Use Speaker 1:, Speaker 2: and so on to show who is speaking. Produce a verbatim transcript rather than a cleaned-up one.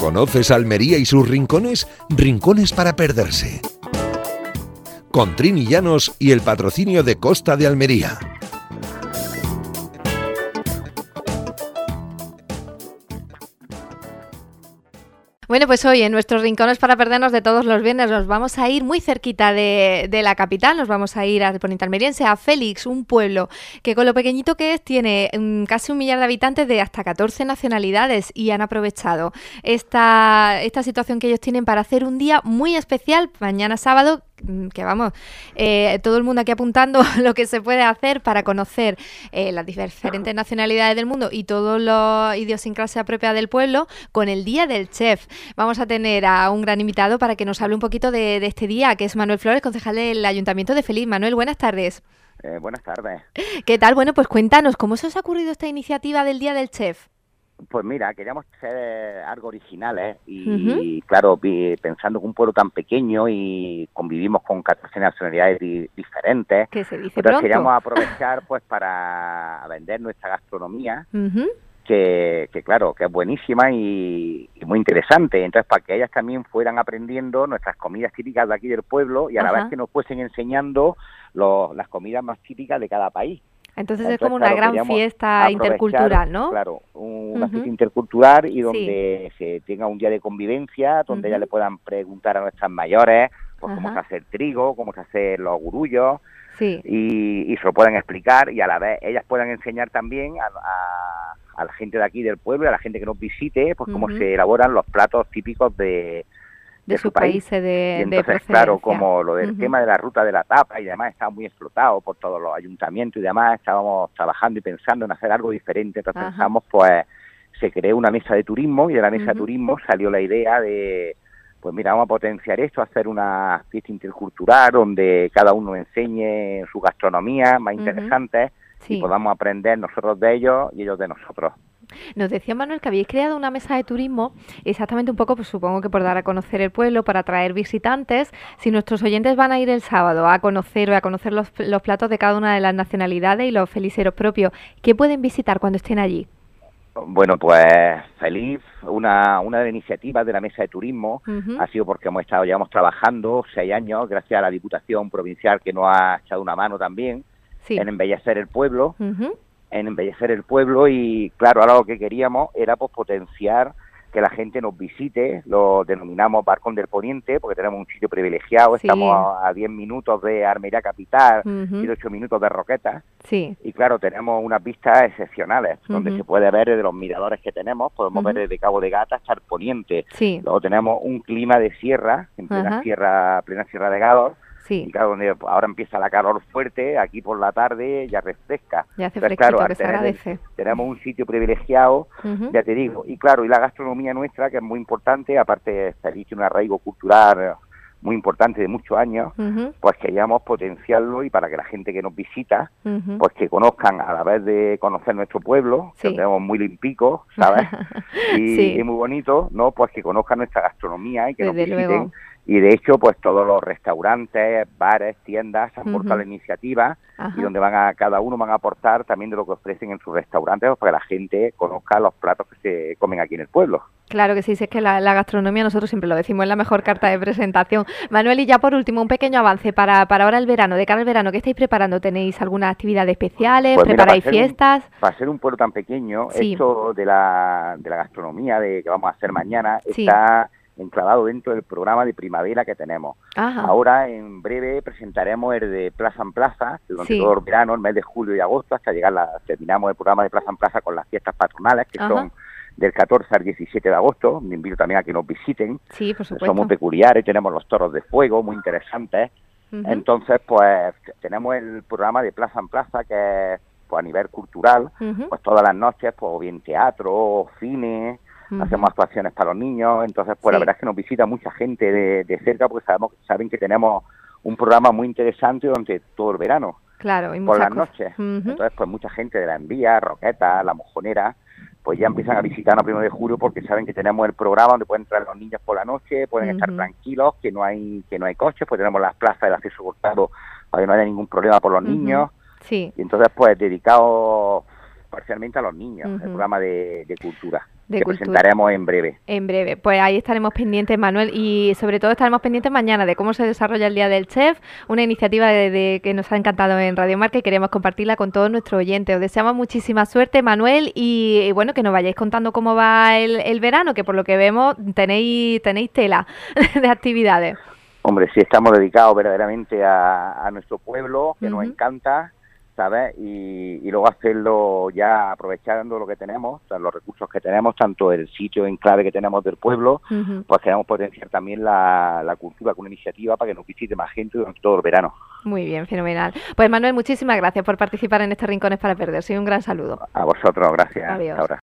Speaker 1: ¿Conoces Almería y sus rincones? Rincones para perderse. Con Trini Llanos y el patrocinio de Costa de Almería.
Speaker 2: Bueno, pues hoy en nuestros rincones para perdernos de todos los viernes nos vamos a ir muy cerquita de, de la capital, nos vamos a ir al Poniente Almeriense, a Félix, un pueblo que con lo pequeñito que es tiene um, casi un millar de habitantes de hasta catorce nacionalidades y han aprovechado esta, esta situación que ellos tienen para hacer un día muy especial mañana sábado, que vamos, eh, todo el mundo aquí apuntando lo que se puede hacer para conocer eh, las diferentes nacionalidades del mundo y toda la idiosincrasia propia del pueblo con el Día del Chef. Vamos a tener a un gran invitado para que nos hable un poquito de, de este día, que es Manuel Flores, concejal del Ayuntamiento de Félix. Manuel, buenas tardes.
Speaker 3: Eh, buenas tardes.
Speaker 2: ¿Qué tal? Bueno, pues cuéntanos, ¿cómo se os ha ocurrido esta iniciativa del Día del Chef?
Speaker 3: Pues mira, queríamos ser algo originales y,
Speaker 2: Uh-huh.
Speaker 3: claro, pensando que un pueblo tan pequeño y convivimos con catorce nacionalidades di- diferentes,
Speaker 2: ¿Qué se dice
Speaker 3: entonces
Speaker 2: pronto?
Speaker 3: queríamos aprovechar pues para vender nuestra gastronomía,
Speaker 2: Uh-huh.
Speaker 3: que, que claro, que es buenísima y, y muy interesante. Entonces, para que ellas también fueran aprendiendo nuestras comidas típicas de aquí del pueblo y a la
Speaker 2: Ajá.
Speaker 3: vez que nos fuesen enseñando los, las comidas más típicas de cada país.
Speaker 2: Entonces,
Speaker 3: Entonces,
Speaker 2: es como una
Speaker 3: claro,
Speaker 2: gran
Speaker 3: queríamos
Speaker 2: fiesta
Speaker 3: aprovechar,
Speaker 2: intercultural, ¿no?
Speaker 3: Claro, una
Speaker 2: Uh-huh.
Speaker 3: fiesta intercultural y donde sí. se tenga un día de convivencia, donde
Speaker 2: Uh-huh.
Speaker 3: ellas le puedan preguntar a nuestras mayores pues cómo
Speaker 2: Ajá.
Speaker 3: se hace el trigo, cómo se hacen los gurullos,
Speaker 2: Sí.
Speaker 3: y, y se lo puedan explicar y a la vez ellas puedan enseñar también a, a, a la gente de aquí del pueblo y a la gente que nos visite pues cómo
Speaker 2: Uh-huh.
Speaker 3: se elaboran los platos típicos de...
Speaker 2: de,
Speaker 3: de
Speaker 2: su
Speaker 3: su país.
Speaker 2: país de,
Speaker 3: Y
Speaker 2: de
Speaker 3: entonces,
Speaker 2: procedencia.
Speaker 3: claro, como lo del
Speaker 2: Uh-huh.
Speaker 3: tema de la ruta de la tapa y demás estaba muy explotado por todos los ayuntamientos y demás, estábamos trabajando y pensando en hacer algo diferente, entonces
Speaker 2: Ajá.
Speaker 3: pensamos, pues, se creó una mesa de turismo y de la mesa
Speaker 2: Uh-huh.
Speaker 3: de turismo salió la idea de, pues mira, vamos a potenciar esto, hacer una fiesta intercultural donde cada uno enseñe su gastronomía más
Speaker 2: Uh-huh.
Speaker 3: interesante
Speaker 2: Sí.
Speaker 3: y podamos aprender nosotros de ellos y ellos de nosotros.
Speaker 2: Nos decía Manuel que habéis creado una mesa de turismo exactamente un poco, pues supongo que por dar a conocer el pueblo, para atraer visitantes. Si nuestros oyentes van a ir el sábado a conocer o a conocer los, los platos de cada una de las nacionalidades y los feliceros propios, ¿qué pueden visitar cuando estén allí?
Speaker 3: Bueno, pues feliz, una, una de las iniciativas de la Mesa de Turismo
Speaker 2: Uh-huh.
Speaker 3: ha sido porque hemos estado, llevamos trabajando seis años, gracias a la Diputación Provincial que nos ha echado una mano también,
Speaker 2: Sí.
Speaker 3: en embellecer el pueblo,
Speaker 2: Uh-huh.
Speaker 3: en embellecer el pueblo y claro, ahora lo que queríamos era pues potenciar que la gente nos visite, lo denominamos Balcón del Poniente, porque tenemos un sitio privilegiado,
Speaker 2: Sí.
Speaker 3: estamos a, a diez minutos de Almería Capital
Speaker 2: Uh-huh.
Speaker 3: y de ocho minutos de Roquetas.
Speaker 2: Sí.
Speaker 3: Y claro, tenemos unas vistas excepcionales, donde
Speaker 2: Uh-huh.
Speaker 3: se puede ver desde los miradores que tenemos, podemos
Speaker 2: Uh-huh.
Speaker 3: ver desde Cabo de Gata hasta el Poniente.
Speaker 2: Sí.
Speaker 3: Luego tenemos un clima de sierra, en plena
Speaker 2: Ajá.
Speaker 3: sierra, plena sierra de Gádor,
Speaker 2: Sí.
Speaker 3: y claro, donde ahora empieza la calor fuerte, aquí por la tarde ya refresca.
Speaker 2: Ya hace
Speaker 3: Entonces,
Speaker 2: fresquito,
Speaker 3: claro,
Speaker 2: que
Speaker 3: al
Speaker 2: se
Speaker 3: tener el-
Speaker 2: agradece.
Speaker 3: tenemos un sitio privilegiado,
Speaker 2: Uh-huh.
Speaker 3: ya te digo, y claro, y la gastronomía nuestra, que es muy importante, aparte Félix tiene un arraigo cultural muy importante de muchos años,
Speaker 2: Uh-huh.
Speaker 3: pues queríamos potenciarlo y para que la gente que nos visita,
Speaker 2: Uh-huh.
Speaker 3: pues que conozcan a la vez de conocer nuestro pueblo, que
Speaker 2: Sí.
Speaker 3: lo tenemos muy limpico, ¿sabes? Y,
Speaker 2: Sí.
Speaker 3: y muy bonito, ¿no? Pues que conozcan nuestra gastronomía y que
Speaker 2: Desde
Speaker 3: nos visiten.
Speaker 2: luego.
Speaker 3: Y de hecho, pues todos los restaurantes, bares, tiendas han aportado
Speaker 2: Ujú.
Speaker 3: la iniciativa
Speaker 2: Ajá.
Speaker 3: y donde van a, cada uno van a aportar también de lo que ofrecen en sus restaurantes pues, para que la gente conozca los platos que se comen aquí en el pueblo.
Speaker 2: Claro que sí, sí, es que la, la gastronomía, nosotros siempre lo decimos, es la mejor carta de presentación. Manuel, y ya por último, un pequeño avance para, para ahora el verano, de cara al verano, ¿qué estáis preparando? ¿Tenéis algunas actividades especiales?
Speaker 3: Pues mira,
Speaker 2: ¿Preparáis
Speaker 3: para ser un-
Speaker 2: fiestas?
Speaker 3: Para ser un pueblo tan pequeño,
Speaker 2: Sí.
Speaker 3: esto de la, de la gastronomía de que vamos a hacer mañana
Speaker 2: Sí.
Speaker 3: está enclavado dentro del programa de primavera que tenemos.
Speaker 2: Ajá.
Speaker 3: Ahora, en breve, presentaremos el de Plaza en Plaza, que durante
Speaker 2: Sí.
Speaker 3: todo el verano, el mes de julio y agosto, hasta llegar, la, terminamos el programa de Plaza en Plaza con las fiestas patronales, que
Speaker 2: Ajá.
Speaker 3: son del catorce al diecisiete de agosto. Me invito también a que nos visiten.
Speaker 2: Sí, por supuesto.
Speaker 3: Son muy peculiares, tenemos los toros de fuego, muy interesantes.
Speaker 2: Ujú.
Speaker 3: Entonces, pues, tenemos el programa de Plaza en Plaza, que es pues, a nivel cultural,
Speaker 2: Ujú.
Speaker 3: pues todas las noches, pues bien teatro, cine,
Speaker 2: Ujú.
Speaker 3: hacemos actuaciones para los niños, entonces pues la
Speaker 2: Sí.
Speaker 3: verdad es que nos visita mucha gente de, de cerca porque sabemos saben que tenemos un programa muy interesante durante todo el verano,
Speaker 2: Claro, y
Speaker 3: por
Speaker 2: muchas
Speaker 3: las
Speaker 2: cosas.
Speaker 3: noches.
Speaker 2: Ujú.
Speaker 3: Entonces pues mucha gente de la Envía, Roqueta, La Mojonera, pues ya empiezan a visitarnos a primero de julio porque saben que tenemos el programa donde pueden entrar los niños por la noche, pueden estar
Speaker 2: Ujú.
Speaker 3: tranquilos, que no hay que no hay coches, pues tenemos las plazas del acceso cortado para que no haya ningún problema por los
Speaker 2: Ujú.
Speaker 3: niños.
Speaker 2: Sí.
Speaker 3: Y entonces, pues, dedicado parcialmente a los niños,
Speaker 2: Ujú.
Speaker 3: el programa de, de cultura.
Speaker 2: de
Speaker 3: que
Speaker 2: cultura.
Speaker 3: presentaremos en breve.
Speaker 2: En breve, pues ahí estaremos pendientes, Manuel, y sobre todo estaremos pendientes mañana de cómo se desarrolla el Día del Chef, una iniciativa de, de, que nos ha encantado en Radio Marca y queremos compartirla con todos nuestros oyentes. Os deseamos muchísima suerte, Manuel, y, y bueno, que nos vayáis contando cómo va el, el verano, que por lo que vemos tenéis, tenéis tela de actividades.
Speaker 3: Hombre, sí estamos dedicados verdaderamente a, a nuestro pueblo, que uh-huh. nos encanta, ¿sabes? Y, y luego hacerlo ya aprovechando lo que tenemos, o sea, los recursos que tenemos, tanto el sitio en clave que tenemos del pueblo, uh-huh. pues queremos potenciar también la, la cultura con una iniciativa para que nos visite más gente durante todo el verano.
Speaker 2: Muy bien, fenomenal. Pues Manuel, muchísimas gracias por participar en este Rincones para Perderse y un gran saludo.
Speaker 3: A vosotros, gracias.
Speaker 2: Adiós.
Speaker 3: Ahora.